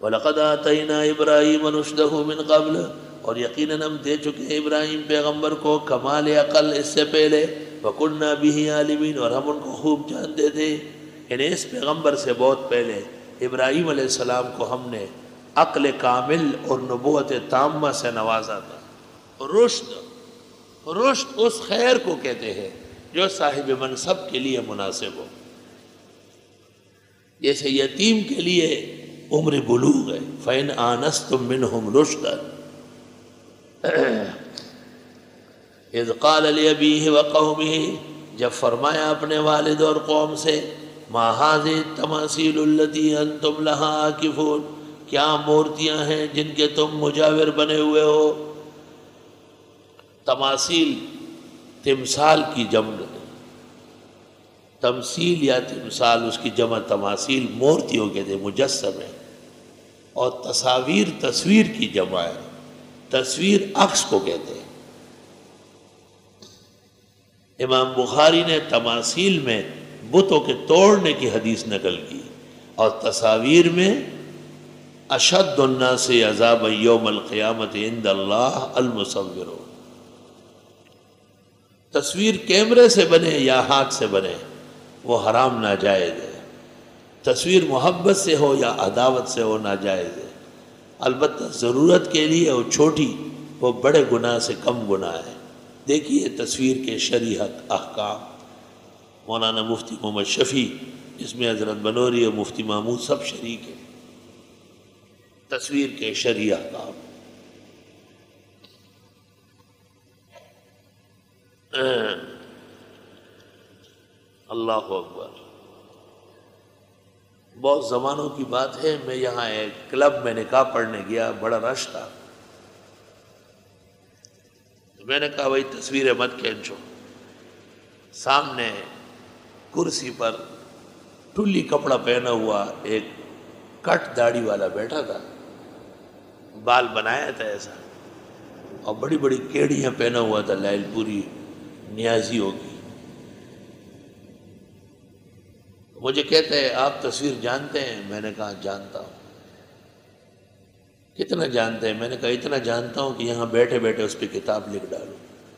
وَلَقَدْ آتَيْنَا إِبْرَاهِيمَ رُشْدَهُ مِنْ قَبْلُ، اور یقیناً ہم دے چکے ہیں ابراہیم پیغمبر کو کمال عقل اس سے پہلے، وَكُنَّا بِهِ عَالِمِينَ، اور ہم ان کو خوب جانتے تھے، یعنی اس پیغمبر سے بہت پہلے ابراہیم علیہ السلام کو ہم نے عقل کامل اور نبوت تامہ سے نوازا تھا۔ رشد اس خیر کو کہتے ہیں جو صاحب منصب کے لیے مناسب ہو، جیسے یتیم کے لیے عمر بلوغ ہے، فَإِنْ آنَسْتُم مِّنْهُمْ رُشْدًا اذ قال لأبیہ وقومہ، جب فرمایا اپنے والد اور قوم سے، ما هذه التماثیل التي انتم لها عاکفون، کیا مورتیاں ہیں جن کے تم مجاور بنے ہوئے ہو۔ تماثیل تمثال کی جمع، تمثیل یا تمثال اس کی جمع تماثیل مورتیوں کے تھے، مجسمے، اور تصاویر تصویر کی جمع ہے، تصویر عکس کو کہتے ہیں۔ امام بخاری نے تماثیل میں بتوں کے توڑنے کی حدیث نقل کی، اور تصاویر میں اشد الناس عذابا یوم القیامت عند اللہ المصور، تصویر کیمرے سے بنے یا ہاتھ سے بنے وہ حرام ناجائز ہے، تصویر محبت سے ہو یا عداوت سے ہو ناجائز ہے، البتہ ضرورت کے لیے وہ چھوٹی، وہ بڑے گناہ سے کم گناہ ہے۔ دیکھیے تصویر کے شرعی احکام، مولانا مفتی محمد شفیع، اس میں حضرت بنوری اور مفتی محمود سب شریک ہیں، تصویر کے شرعی احکام۔ اللہ اکبر۔ بہت زمانوں کی بات ہے، میں یہاں ایک کلب میں نکاح پڑھنے گیا، بڑا رش تھا، میں نے کہا بھائی تصویریں مت کھینچو۔ سامنے کرسی پر ٹلی کپڑا پہنا ہوا ایک کٹ داڑھی والا بیٹھا تھا، بال بنایا تھا ایسا، اور بڑی بڑی کیڑیاں پہنا ہوا تھا، لائل پوری نیازی ہوگی۔ مجھے کہتے ہیں آپ تصویر جانتے ہیں؟ میں نے کہا جانتا ہوں۔ کتنا جانتے ہیں؟ میں نے کہا اتنا جانتا ہوں کہ یہاں بیٹھے بیٹھے اس پہ کتاب لکھ ڈالوں۔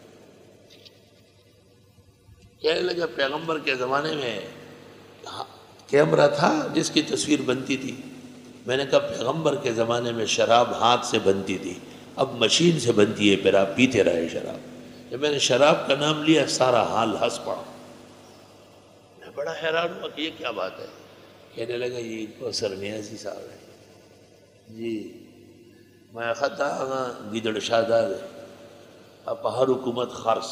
کہنے لگا پیغمبر کے زمانے میں کیمرہ تھا جس کی تصویر بنتی تھی؟ میں نے کہا پیغمبر کے زمانے میں شراب ہاتھ سے بنتی تھی، اب مشین سے بنتی ہے، پھر آپ پیتے رہے شراب۔ جب میں نے شراب کا نام لیا سارا حال ہنس پڑا، میں بڑا حیران ہوا کہ یہ کیا بات ہے۔ کہنے لگا یہ کوثر نیازی صاحب ہے جی، میں خطا گیدڑ شادار اب ہر حکومت خرس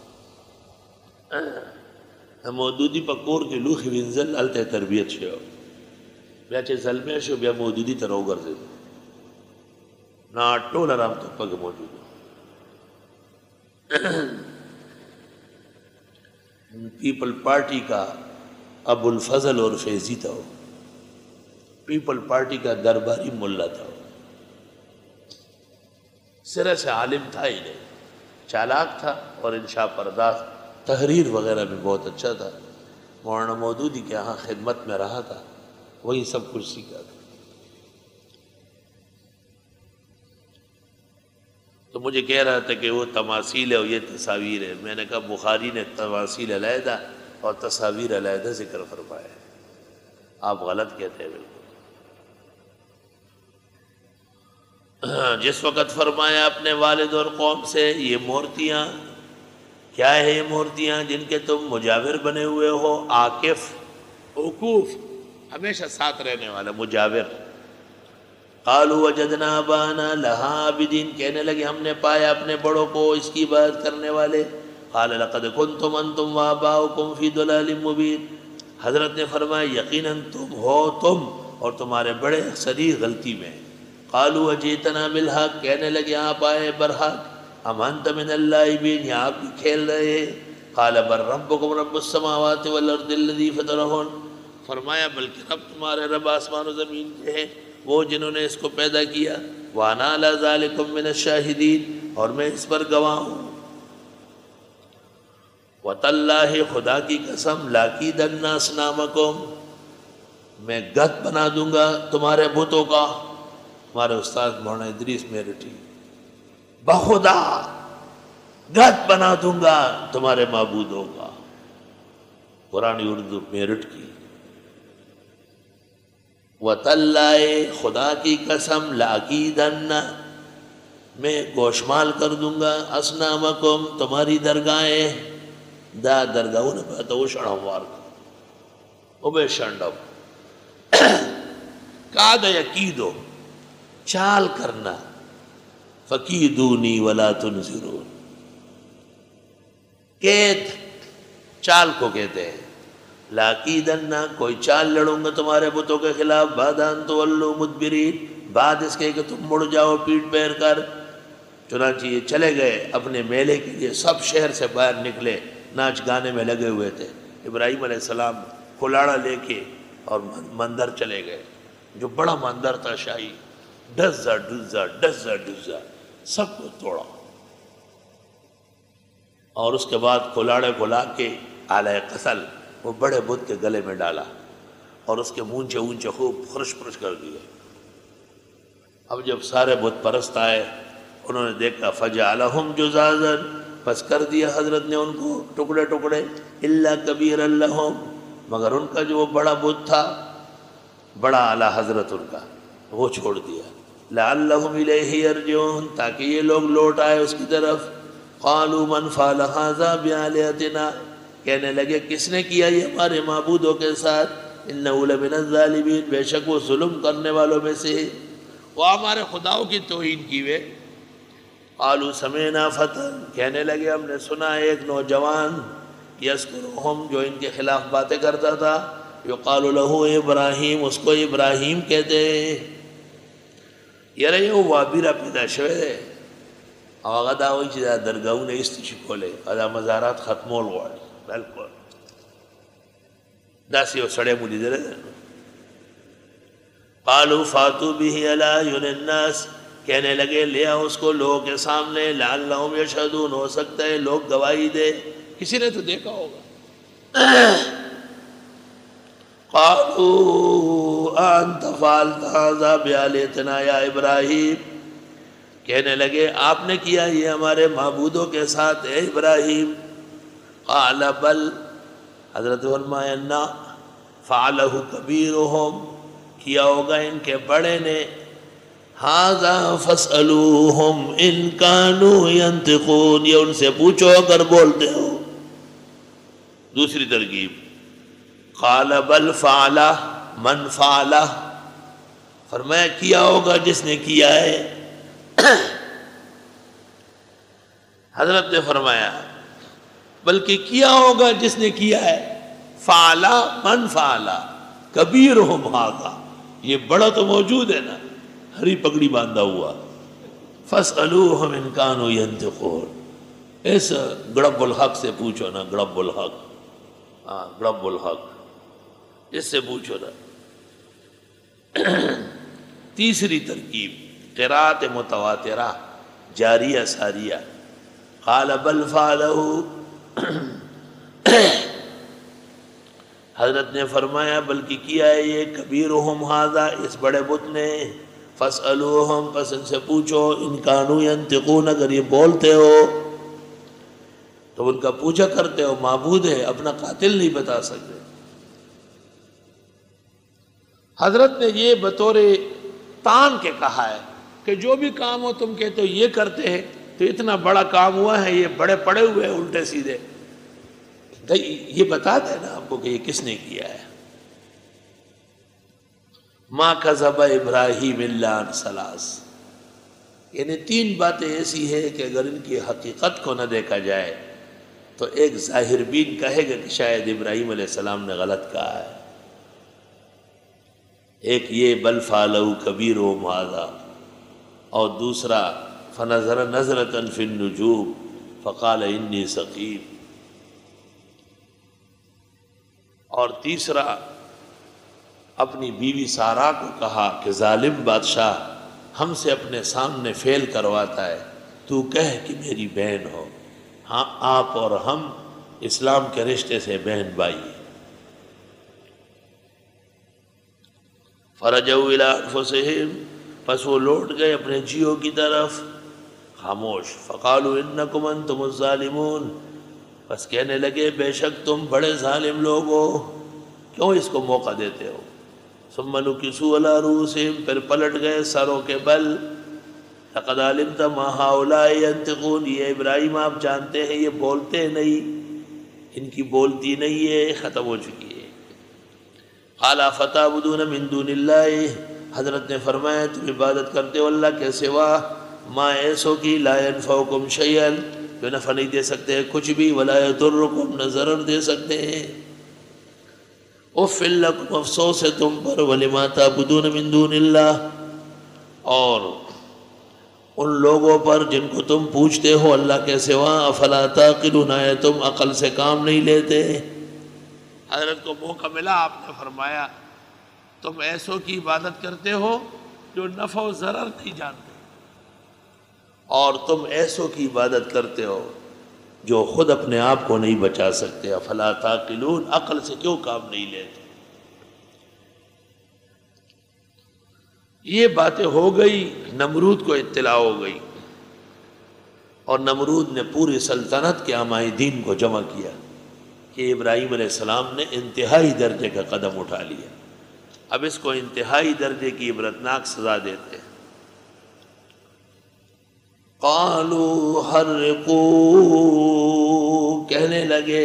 مودودی پکور کے لوخ وینزل التے تربیت شو بیا چې زلمه شو بیا مودودی تر وګرځېدو نا ټول رام ته پګ موجود پیپل پارٹی کا ابو الفضل اور فیضی تھا، وہ پیپل پارٹی کا درباری ملا تھا، سرے سے عالم تھا ہی نہیں، چالاک تھا اور انشاء پرداز، تحریر وغیرہ بھی بہت اچھا تھا۔ مولانا مودودی کے یہاں خدمت میں رہا تھا، وہی سب کچھ سیکھا تھا۔ تو مجھے کہہ رہا تھا کہ وہ تماثیل ہے اور یہ تصاویر ہے۔ میں نے کہا بخاری نے تماثیل علیحدہ اور تصاویر علیحدہ ذکر فرمایا ہے، آپ غلط کہتے ہیں بالکل۔ جس وقت فرمایا اپنے والد اور قوم سے یہ مورتیاں کیا ہے، یہ مورتیاں جن کے تم مجاور بنے ہوئے ہو، عاکف عکوف ہمیشہ ساتھ رہنے والا مجاور۔ قالوا وجدنا آباءنا لها عابدین، کہنے لگے ہم نے پایا اپنے بڑوں کو اس کی عبادت کرنے والے۔ قال لقد كنتم انتم وآباؤكم في ضلال مبین، حضرت نے فرمایا یقیناً تم ہو تم اور تمہارے بڑے صریح غلطی میں۔ قالوا وجئتنا بالحق، کہنے لگے آپ آئے برحق، ام انت من اللاعبین، یا آپ بھی کھیل رہے ہیں۔ قال بل ربكم رب السماوات والارض الذي فطرهن، فرمایا بلکہ رب تمہارے رب آسمان و زمین کے ہیں، وہ جنہوں نے اس کو پیدا کیا۔ وَأَنَا عَلَى ذَلِكُم مِّنَ الشَّاهِدِينَ، اور میں اس پر گواہ ہوں۔ وَتَاللَّهِ، خدا کی قسم، لَأَكِيدَنَّ أَصْنَامَكُمْ، میں گت بنا دوں گا تمہارے بتوں کا، ہمارے استاد مولانا ادریس میرٹھی، بخدا گھت بنا دوں گا تمہارے معبودوں کا، قرآن اردو میرٹھ کی۔ وَتَاللَّهِ خدا کی قسم لَأَكِيدَنَّ میں گوشمال کر دوں گا اصنامکم تمہاری درگاہیں، دا درگاہوں نے پہتا وہ شڑھوار کا وہ بے شنڈب کاد یکیدو چال کرنا، فکیدونی ولا تنظرون، قید چال کو کہتے ہیں، لاکیدن کوئی چال لڑوں گا تمہارے بتوں کے خلاف، بعد ان تولوا مدبرین بعد اس کے کہ تم مڑ جاؤ پیٹ پھیر کر۔ چنانچہ یہ چلے گئے اپنے میلے کے لیے، سب شہر سے باہر نکلے، ناچ گانے میں لگے ہوئے تھے۔ ابراہیم علیہ السلام کلاڑا لے کے اور مندر چلے گئے، جو بڑا مندر تھا شاہی، ڈزا ڈزا ڈزا ڈزا سب کو توڑا، اور اس کے بعد کلاڑے کو لا کے اعلی قتل وہ بڑے بت کے گلے میں ڈالا، اور اس کے مونچے اونچے خوب خرش پرش کر دیے۔ اب جب سارے بت پرست آئے، انہوں نے دیکھا فجعلہم جزازا، پس کر دیا حضرت نے ان کو ٹکڑے ٹکڑے، الا کبیرا لہم، مگر ان کا جو وہ بڑا بت تھا، بڑا اعلیٰ حضرت ان کا، وہ چھوڑ دیا۔ لعلہم الیہ یرجعون، تاکہ یہ لوگ لوٹ آئے اس کی طرف۔ قالوا من فعل ھذا بآلہتنا، کہنے لگے کس نے کیا یہ ہمارے معبودوں کے ساتھ، انہ لمن الظالمین، بے شک وہ ظلم کرنے والوں میں سے، وہ ہمارے خداؤں کی توہین کی ہوئے۔ قالوا سمعنا فتى، کہنے لگے ہم نے سنا ایک نوجوان، یذکرہم جو ان کے خلاف باتیں کرتا تھا، یقال لہ ابراہیم، اس کو ابراہیم کہتے ہیں۔ یار یہ وابیرہ پیدا شوئے دے، آغا دا ہوئی چیزا درگاہوں نے استشی کھولے، ادا مزارات ختمول گوڑ بالکل دا سیو سڑے مولی دے رہے دے۔ قالوا فاتو بھی علی اعین الناس، کہنے لگے لیا اس کو لوگوں کے سامنے، لعلہم یشہدون، ہو سکتا ہے لوگ گواہی دے، کسی نے تو دیکھا ہوگا۔ قالوا انت فعلت ھذا بآلہتنا یا ابراہیم، کہنے لگے آپ نے کیا یہ ہمارے معبودوں کے ساتھ اے ابراہیم۔ قال بل، حضرت فرمایا نہ، فعلہ کبیرہم، کیا ہوگا ان کے بڑے نے، ھذا فاسألوہم ان کانوا ینطقون، یہ ان سے پوچھو اگر بولتے ہو۔ دوسری ترکیب، قال بل فعلہ من فعلہ، فرمایا کیا ہوگا جس نے کیا ہے۔ حضرت نے فرمایا بلکہ کیا ہوگا جس نے کیا ہے، فعلہ من فعلہ کبیرہم ھذا، یہ بڑا تو موجود ہے نا، ہری پگڑی باندھا ہوا، فاسألوہم ان کانوا ینطقون، اس گڑب الحق سے پوچھو نا، گڑب الحق، ہاں گڑب الحق، اس سے پوچھو نا۔ تیسری ترکیب، قرات متواترہ جاریہ ساریہ، قال بل فعلہ، حضرت نے فرمایا بلکہ کیا ہے یہ کبیرہم ھذا، اس بڑے بت نے، فاسألوہم، پس ان سے پوچھو، ان کانوا ینطقون، اگر یہ بولتے ہو تو ان کا پوچھا کرتے ہو، معبود ہے اپنا قاتل نہیں بتا سکتے۔ حضرت نے یہ بطور تان کے کہا ہے کہ جو بھی کام ہو تم کہتے ہو یہ کرتے ہیں، تو اتنا بڑا کام ہوا ہے، یہ بڑے پڑے ہوئے ہیں الٹے سیدھے، یہ بتا دے نا آپ کو کہ یہ کس نے کیا ہے۔ ما کذب ابراہیم الا عن ثلاث، یعنی تین باتیں ایسی ہیں کہ اگر ان کی حقیقت کو نہ دیکھا جائے تو ایک ظاہر بین کہے گا کہ شاید ابراہیم علیہ السلام نے غلط کہا ہے۔ ایک یہ بل فعلہ کبیرہم ھذا، اور دوسرا فنظر نظرۃ فی النجوم فقال انی سقیم، اور تیسرا اپنی بیوی سارا کو کہا کہ ظالم بادشاہ ہم سے اپنے سامنے فعل کرواتا ہے، تو کہہ کہ میری بہن ہو، ہاں آپ اور ہم اسلام کے رشتے سے بہن بھائی ہیں۔ فرجعوا الی انفسہم، بس وہ لوٹ گئے اپنے جیو کی طرف خاموش. فقالوا انکم انتم الظالمون، بس کہنے لگے بے شک تم بڑے ظالم لوگ ہو، کیوں اس کو موقع دیتے ہو. ثم نکسوا علی رؤوسہم، پھر پلٹ گئے سروں کے بل. لقد علمت ما هؤلاء ينطقون، یہ ابراہیم آپ جانتے ہیں یہ بولتے نہیں، ان کی بولتی نہیں ہے، ختم ہو چکی ہے. قال فتعبدون من دون اللہ، حضرت نے فرمایا تم عبادت کرتے ہو اللہ کے سوا ما ایسو کی لا ينفعکم شیئا، جو نفع نہیں دے سکتے ہیں کچھ بھی، ولا یضرکم، نہ ضرر دے سکتے ہیں. اف لکم، افسوس ہے تم پر، ولما تعبدون من دون اللہ، اور ان لوگوں پر جن کو تم پوچھتے ہو اللہ کے سوا. افلا تعقلون، آیا تم عقل سے کام نہیں لیتے. حضرت کو موقع ملا، آپ نے فرمایا تم ایسوں کی عبادت کرتے ہو جو نفع و ضرر نہیں جانتے، اور تم ایسوں کی عبادت کرتے ہو جو خود اپنے آپ کو نہیں بچا سکتے. افلا تعقلون، عقل سے کیوں کام نہیں لیتے. یہ باتیں ہو گئی، نمرود کو اطلاع ہو گئی، اور نمرود نے پوری سلطنت کے عمائدین کو جمع کیا کہ ابراہیم علیہ السلام نے انتہائی درجے کا قدم اٹھا لیا، اب اس کو انتہائی درجے کی عبرتناک سزا دیتے ہیں. قالوا حرقوا، کہنے لگے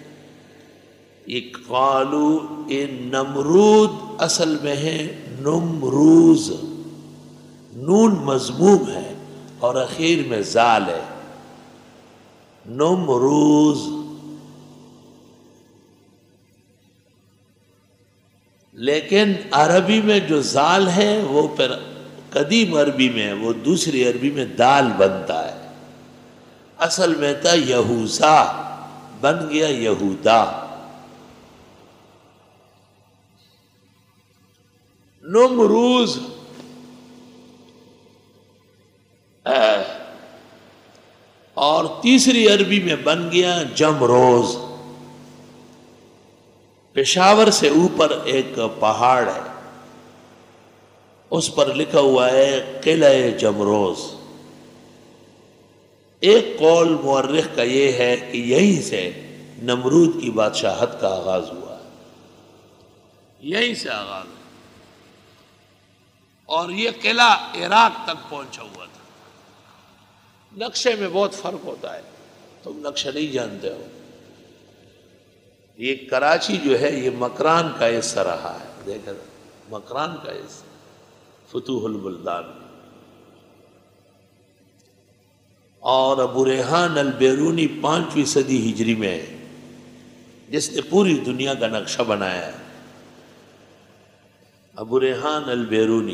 یہ قالو، یہ نمرود اصل میں ہے نمروز، نون مضموم ہے اور اخیر میں زال ہے، نمروز. لیکن عربی میں جو زال ہے وہ پھر قدیم عربی میں، وہ دوسری عربی میں دال بنتا ہے. اصل میں تھا یہوذا، بن گیا یہودا. نمروز اور تیسری عربی میں بن گیا جمروز. پشاور سے اوپر ایک پہاڑ ہے، اس پر لکھا ہوا ہے قلعہ جمروز. ایک قول مورخ کا یہ ہے کہ یہیں سے نمرود کی بادشاہت کا آغاز ہوا ہے، یہیں سے آغاز ہے، اور یہ قلعہ عراق تک پہنچا ہوا تھا. نقشے میں بہت فرق ہوتا ہے، تم نقشہ نہیں جانتے ہو. یہ کراچی جو ہے یہ مکران کا حصہ رہا ہے، دیکھا مکران کا حصہ، فتوح البلدان. اور ابو ریحان البیرونی 5ویں صدی ہجری میں ہے، جس نے پوری دنیا کا نقشہ بنایا ہے. ابو ریحان البیرونی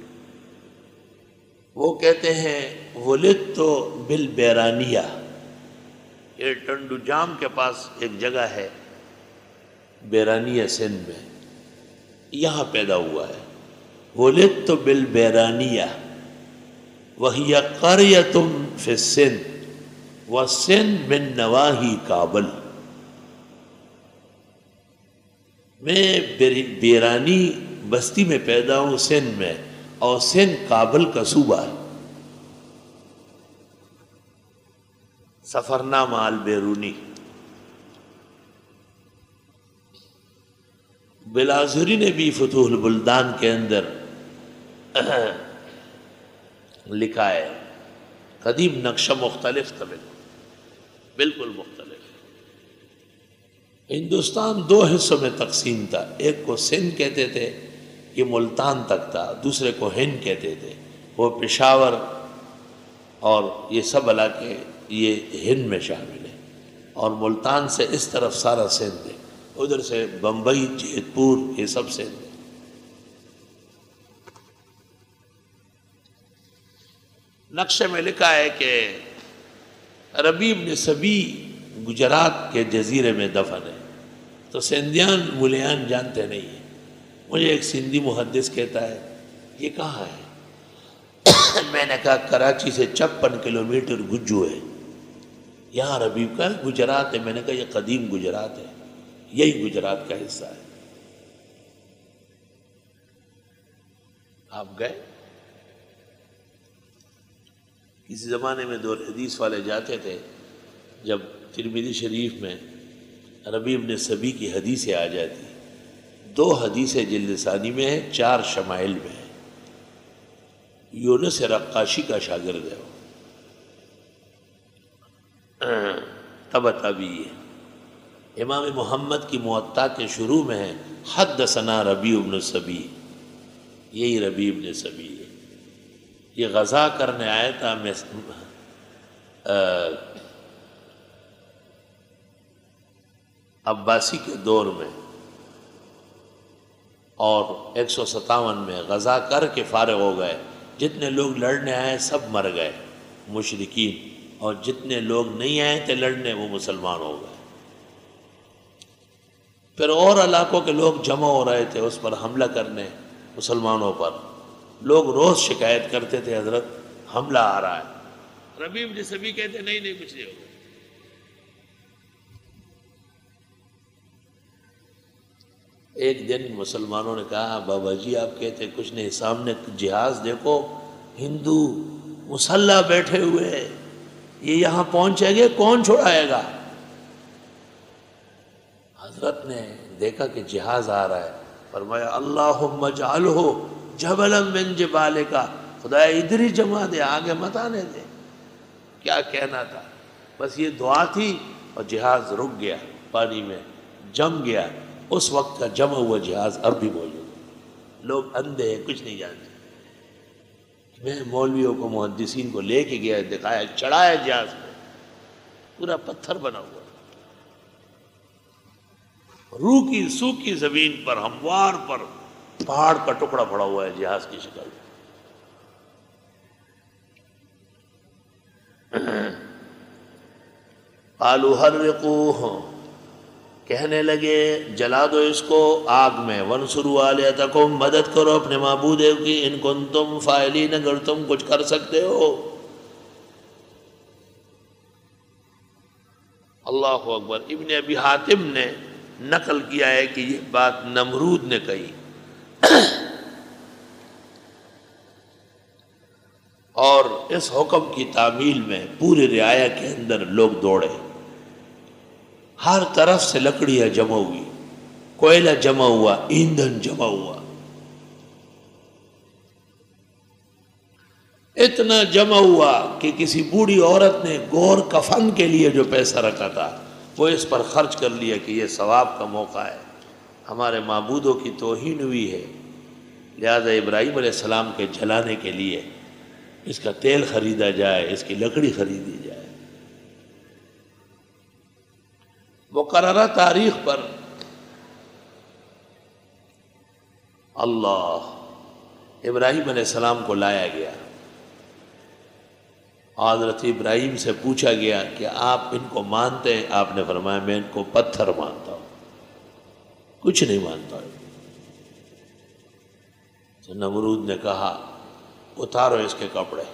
وہ کہتے ہیں ولدت بالبیرانیہ، یہ ٹنڈو جام کے پاس ایک جگہ ہے بیرانیہ سندھ میں، یہاں پیدا ہوا ہے. ولدت بالبیرانیہ وہی قریۃ فی السندھ والسندھ من نواحی کابل. میں بیرانی بستی میں پیدا ہوں سندھ میں، اور سندھ کابل کا صوبہ ہے. سفرنامہ البیرونی. بلازری نے بھی فتوح البلدان کے اندر لکھا ہے، قدیم نقشہ مختلف تھا، بالکل مختلف. ہندوستان 2 حصوں میں تقسیم تھا، ایک کو سندھ کہتے تھے، یہ ملتان تک تھا، دوسرے کو ہند کہتے تھے، وہ پشاور اور یہ سب علاقے یہ ہند میں شامل ہیں، اور ملتان سے اس طرف سارا سندھ ہے، ادھر سے بمبئی، جیت پور، یہ سب سندھ ہے. نقشے میں لکھا ہے کہ ربیع بن سبی گجرات کے جزیرے میں دفن ہے. تو سندھیان ملیان جانتے نہیں ہیں. مجھے ایک سندھی محدث کہتا ہے یہ کہاں ہے؟ میں نے کہا کراچی سے 56 کلومیٹر گجو ہے، یہاں ربیع کا گجرات ہے. میں نے کہا یہ قدیم گجرات ہے، یہی گجرات کا حصہ ہے. آپ گئے؟ کسی زمانے میں دور حدیث والے جاتے تھے، جب ترمذی شریف میں ربیع بن سبی کی حدیثیں آ جاتی، 2 حدیثیں جلد ثانی میں ہیں، 4 شمائل میں ہیں، یونس رقاشی کا شاگرد ہے وہ، تبع تابعی ہے۔ امام محمد کی موطا کے شروع میں ہے حدثنا ربیع بن سبی، یہی ربیع بن سبی ہے۔ یہ غزا کرنے آیا تھا عباسی کے دور میں، اور 157 میں غزا کر کے فارغ ہو گئے۔ جتنے لوگ لڑنے آئے سب مر گئے مشرکین، اور جتنے لوگ نہیں آئے تھے لڑنے وہ مسلمان ہو گئے۔ پھر اور علاقوں کے لوگ جمع ہو رہے تھے اس پر حملہ کرنے، مسلمانوں پر۔ لوگ روز شکایت کرتے تھے حضرت حملہ آ رہا ہے۔ ربیع بن سبی کہتے نہیں کچھ نہیں ہوگا۔ ایک دن مسلمانوں نے کہا بابا جی آپ کہتے کچھ نہیں، سامنے جہاز دیکھو، ہندو مسلح بیٹھے ہوئے ہیں، یہ یہاں پہنچیں گے کون چھڑائے گا؟ حضرت نے دیکھا کہ جہاز آ رہا ہے، فرمایا اللہم اجعلہ جبلا من جبالک، خدا ادھر ہی جمع دے، آگے مت آنے دے۔ کیا کہنا تھا، بس یہ دعا تھی، اور جہاز رک گیا، پانی میں جم گیا۔ اس وقت کا جمع ہوا جہاز اب بھی موجود۔ لوگ اندھے ہیں، کچھ نہیں جانتے۔ میں مولویوں کو، محدثین کو لے کے گیا، دکھایا، چڑھایا جہاز میں، پورا پتھر بنا ہوا، روکی سوکی زمین پر، ہموار پر پہاڑ کا ٹکڑا پڑا ہوا ہے جہاز کی شکل۔ قالوا حرقوہ، کہنے لگے جلا دو اس کو آگ میں، وانصروا آلہتکم، مدد کرو اپنے معبودوں کی، ان کنتم فاعلین، اگر تم کچھ کر سکتے ہو۔ اللہ اکبر۔ ابن ابی حاتم نے نقل کیا ہے کہ یہ بات نمرود نے کہی، اور اس حکم کی تعمیل میں پوری رعایا کے اندر لوگ دوڑے، ہر طرف سے لکڑیاں جمع ہوئی، کوئلہ جمع ہوا، ایندھن جمع ہوا، اتنا جمع ہوا کہ کسی بوڑھی عورت نے گور کفن کے لیے جو پیسہ رکھا تھا وہ اس پر خرچ کر لیا کہ یہ ثواب کا موقع ہے، ہمارے معبودوں کی توہین ہوئی ہے، لہذا ابراہیم علیہ السلام کے جلانے کے لیے اس کا تیل خریدا جائے، اس کی لکڑی خریدی جائے۔ مقررہ تاریخ پر اللہ ابراہیم علیہ السلام کو لایا گیا، حضرت ابراہیم سے پوچھا گیا کہ آپ ان کو مانتے ہیں؟ آپ نے فرمایا میں ان کو پتھر مانتا ہوں، کچھ نہیں مانتا ہوں۔ تو نمرود نے کہا اتارو اس کے کپڑے،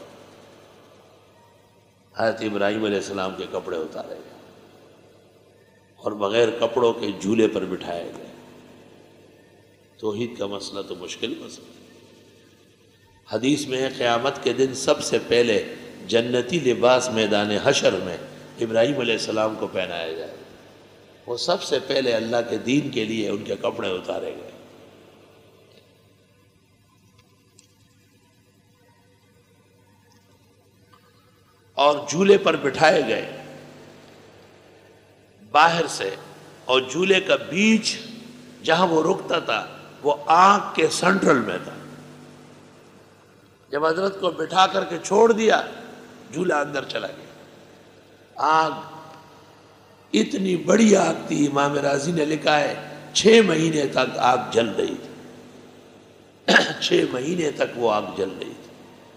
حضرت ابراہیم علیہ السلام کے کپڑے اتارے گئے اور بغیر کپڑوں کے جھولے پر بٹھائے گئے۔ توحید کا مسئلہ تو مشکل مسئلہ ہے۔ حدیث میں ہے قیامت کے دن سب سے پہلے جنتی لباس میدان حشر میں ابراہیم علیہ السلام کو پہنایا جائے، وہ سب سے پہلے اللہ کے دین کے لیے ان کے کپڑے اتارے گئے۔ اور جھولے پر بٹھائے گئے باہر سے، اور جھولے کا بیچ جہاں وہ رکتا تھا وہ آگ کے سینٹرل میں تھا۔ جب حضرت کو بٹھا کر کے چھوڑ دیا، جھولا اندر چلا گیا۔ آگ اتنی بڑی آگ تھی، امام رازی نے لکھا ہے 6 مہینے تک آگ جل رہی تھی، 6 مہینے تک وہ آگ جل رہی تھی۔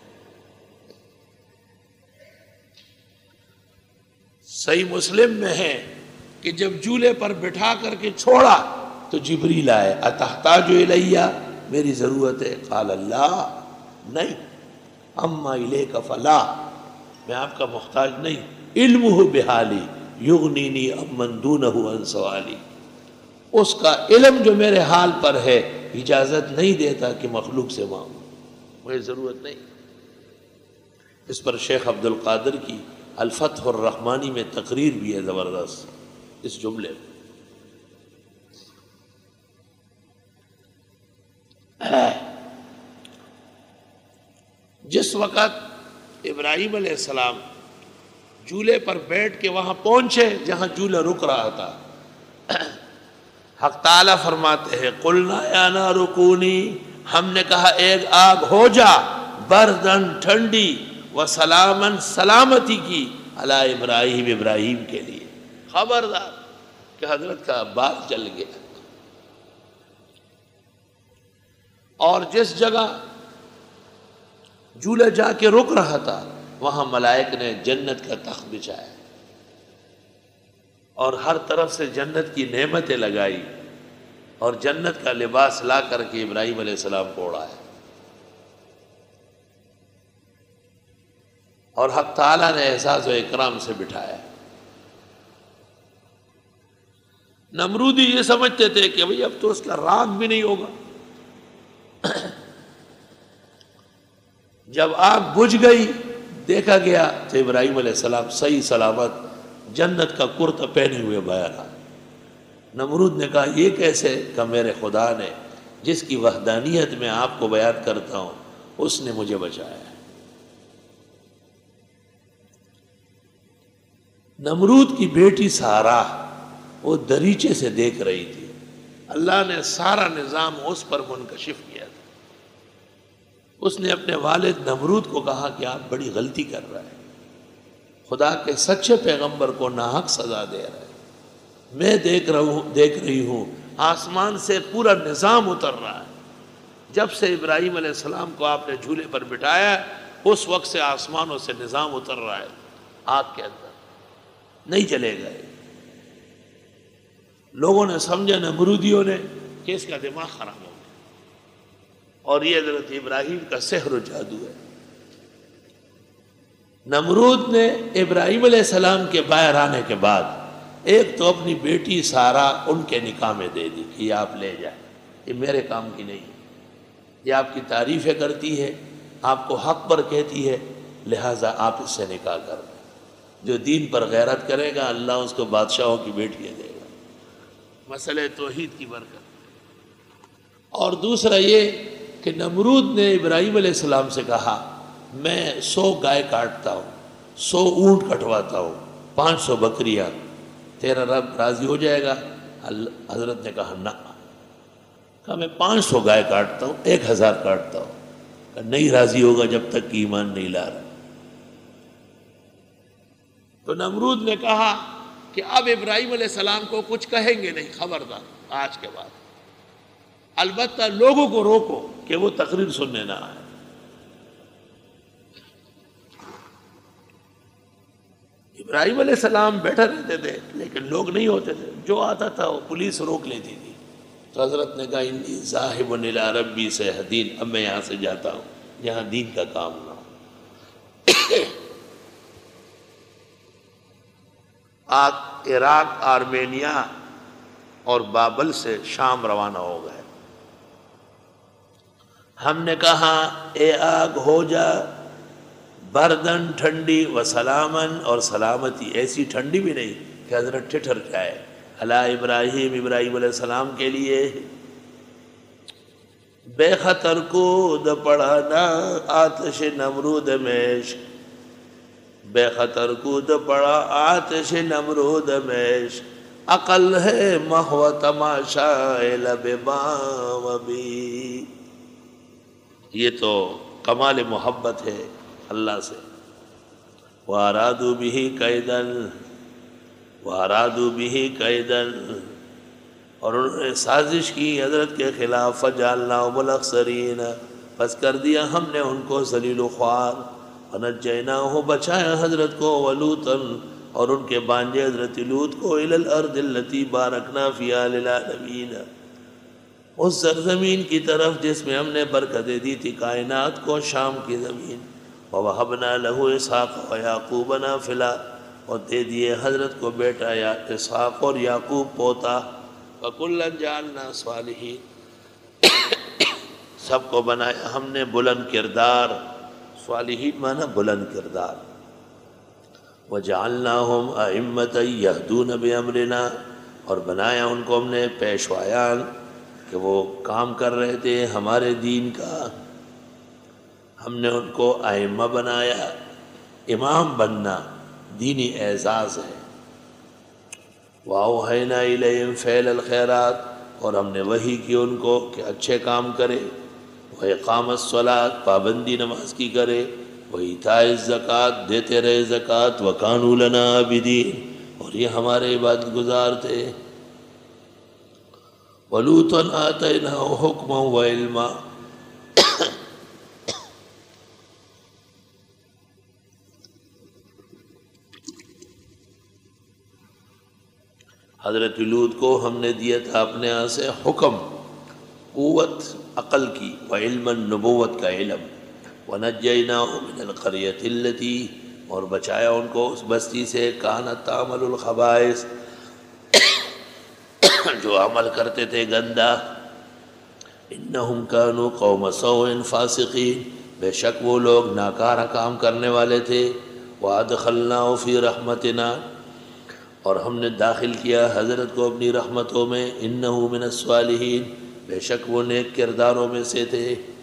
صحیح مسلم میں ہے کہ جب جھولے پر بٹھا کر کے چھوڑا تو جبریل آئے، اتحتاج الیہ، میری ضرورت ہے؟ قال اللہ، نہیں، اما الیک فلا، میں آپ کا محتاج نہیں، علمہ بحالی یغنینی امن دونہ عن سوالی، اس کا علم جو میرے حال پر ہے اجازت نہیں دیتا کہ مخلوق سے مانگوں، مجھے ضرورت نہیں۔ اس پر شیخ عبد القادر کی الفتح الرحمانی میں تقریر بھی ہے زبردست اس جملے میں۔ جس وقت ابراہیم علیہ السلام جھولے پر بیٹھ کے وہاں پہنچے جہاں جھولا رک رہا تھا، حق تعالیٰ فرماتے ہیں قلنا یا نار کونی، ہم نے کہا ایک آگ ہو جا بردن ٹھنڈی و سلامن سلامتی کی علی ابراہیم، ابراہیم کے لیے۔ خبردار کہ حضرت کا بال جل گیا۔ اور جس جگہ جھولا جا کے رک رہا تھا وہاں ملائک نے جنت کا تخت بچھایا اور ہر طرف سے جنت کی نعمتیں لگائی اور جنت کا لباس لا کر کے ابراہیم علیہ السلام کو اڑایا۔ اور حق تعالیٰ نے اعزاز و اکرام سے بٹھایا۔ نمرودی یہ سمجھتے تھے کہ بھئی اب تو اس کا راگ بھی نہیں ہوگا۔ جب آگ بجھ گئی دیکھا گیا تو ابراہیم علیہ السلام صحیح سلامت جنت کا کرتا پہنے ہوئے باہر آئے۔ نمرود نے کہا یہ کیسے؟ کہ میرے خدا نے جس کی وحدانیت میں آپ کو بیان کرتا ہوں اس نے مجھے بچایا ہے۔ نمرود کی بیٹی سارا وہ دریچے سے دیکھ رہی تھی، اللہ نے سارا نظام اس پر منکشف کیا تھا۔ اس نے اپنے والد نمرود کو کہا کہ آپ بڑی غلطی کر رہے ہیں، خدا کے سچے پیغمبر کو ناحق سزا دے رہے ہیں۔ میں دیکھ رہی ہوں آسمان سے پورا نظام اتر رہا ہے۔ جب سے ابراہیم علیہ السلام کو آپ نے جھولے پر بٹھایا اس وقت سے آسمانوں سے نظام اتر رہا ہے آگ کے اندر، نہیں چلے گئے۔ لوگوں نے سمجھا نمرودیوں نے کہ اس کا دماغ خراب ہو گیا، اور یہ حضرت ابراہیم کا سحر و جادو ہے۔ نمرود نے ابراہیم علیہ السلام کے باہر آنے کے بعد ایک تو اپنی بیٹی سارا ان کے نکاح میں دے دی کہ یہ آپ لے جائیں، یہ میرے کام کی نہیں ہے، یہ آپ کی تعریفیں کرتی ہے، آپ کو حق پر کہتی ہے، لہٰذا آپ اس سے نکاح کر لیں۔ جو دین پر غیرت کرے گا اللہ اس کو بادشاہوں کی بیٹیاں دے گا، مسئلہ توحید کی برکت۔ اور دوسرا یہ کہ نمرود نے ابراہیم علیہ السلام سے کہا میں 100 گائے کاٹتا ہوں، 100 اونٹ کٹواتا ہوں، 500 بکریاں، تیرا رب راضی ہو جائے گا؟ حضرت نے کہا نہ، کہا میں 500 گائے کاٹتا ہوں، 1000 کاٹتا ہوں، کہا نہیں راضی ہوگا جب تک کہ ایمان نہیں لا رہا۔ تو نمرود نے کہا کہ اب ابراہیم علیہ السلام کو کچھ کہیں گے نہیں، خبردار آج کے بعد، البتہ لوگوں کو روکو کہ وہ تقریر سننے نہ آئے۔ ابراہیم علیہ السلام بیٹھے رہتے تھے لیکن لوگ نہیں ہوتے تھے، جو آتا تھا وہ پولیس روک لیتی تھی۔ تو حضرت نے کہا انی ذاہب الی ربی سیہدین، اب میں یہاں سے جاتا ہوں یہاں دین کا کام نہ ہو۔ عراق، آرمینیا اور بابل سے شام روانہ ہو گئے۔ ہم نے کہا اے آگ ہو جا بردن ٹھنڈی و سلامن، اور سلامتی ایسی ٹھنڈی بھی نہیں کہ حضرت ٹھٹر جائے، علی ابراہیم، ابراہیم علیہ السلام کے لیے۔ بے خطر کود پڑا نہ آتش نمرود میش، بے خطر کود پڑا آتش نمرود میش، عقل ہے محو تماشا لب بام بھی۔ یہ تو کمال محبت ہے اللہ سے۔ وَأَرَادُوا بِهِ كَيْدًا وَأَرَادُوا بِهِ كَيْدًا، اور انہوں نے سازش کی حضرت کے خلاف، فَجَعَلْنَاهُمُ الْأَخْسَرِينَ، پس کر دیا ہم نے ان کو ذلیل و خوار، وَنَجَّيْنَاهُ، بچایا حضرت کو، وَلُوطًا، اور ان کے بانجے حضرت لوط کو، إِلَى الْأَرْضِ الَّتِي بَارَكْنَا فِيهَا لِلْعَالَمِينَ، اس سرزمین کی طرف جس میں ہم نے برکتیں دی تھی کائنات کو، شام کی زمین۔ وَوَهَبْنَا لَهُ إِسْحَاقَ وَيَعْقُوبَ نَافِلَةً، اور دے دیے حضرت کو بیٹا یا اسحاق اور یعقوب پوتا۔ وَكُلًّا جَعَلْنَا صَالِحِينَ، سب کو بنایا ہم نے بلند کردار، صالحین معنی بلند کردار. وجعلناہم ائمۃ یہدون بامرنا، اور بنایا ان کو ہم نے پیشوایان کہ وہ کام کر رہے تھے ہمارے دین کا. ہم نے ان کو ائمہ بنایا. امام بننا دینی اعزاز ہے. وَأَوْحَيْنَا إِلَيْهِمْ فِعْلَ الْخَيْرَاتِ، اور ہم نے وحی کی ان کو کہ اچھے کام کرے. وَإِقَامَ الصَّلَاةِ، پابندی نماز کی کرے. وَإِيتَاءِ الزَّكَاةِ، دیتے رہے زکوٰۃ. وَكَانُوا لَنَا عَابِدِينَ، اور یہ ہمارے عبادت گزار تھے. وَلُوطًا آتَيْنَاهُ حُكْمًا وَعِلْمًا، حضرت لوط کو ہم نے دیا تھا اپنے یہاں سے حکم، قوت عقل کی، وعلم نبوت کا علم. وَنَجَّيْنَاهُ مِنَ الْقَرْيَةِ الَّتِي، اور بچایا ان کو اس بستی سے، كَانَتْ تَعْمَلُ الْخَبَائِثَ، جو عمل کرتے تھے گندا. إِنَّهُمْ كَانُوا قَوْمَ سَوْءٍ فَاسِقِينَ، بے شک وہ لوگ ناکارہ کام کرنے والے تھے. وَأَدْخَلْنَاهُ فِي رَحْمَتِنَا، اور ہم نے داخل کیا حضرت کو اپنی رحمتوں میں. انہ من الصالحین، بے شک وہ نیک کرداروں میں سے تھے.